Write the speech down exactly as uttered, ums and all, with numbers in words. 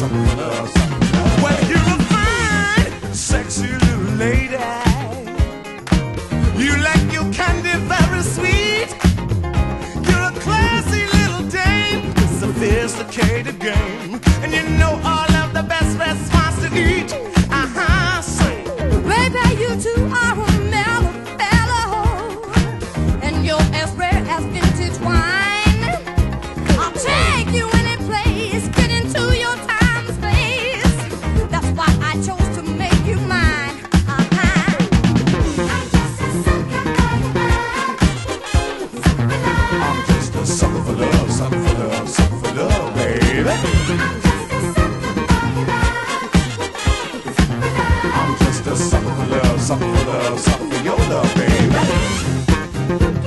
sucker for love, sucker for love. Well, you're a fine, sexy little lady. You like your candy very sweet. You're a classy little dame, sophisticated game, and you know all of the best restaurants to eat. Uh-huh, say, baby, you two are a mellow fellow, and you're as rare as vintage wine. I'll take you any place, get into your time and space. That's why I chose to make you mine. Uh-huh. I'm just a sucker for love. I'm just a sucker for love, sucker for love, sucker for love, baby. I'm just a sucker for love, sucker for love. I'm just a sucker for love, sucker for love, sucker for your love, baby.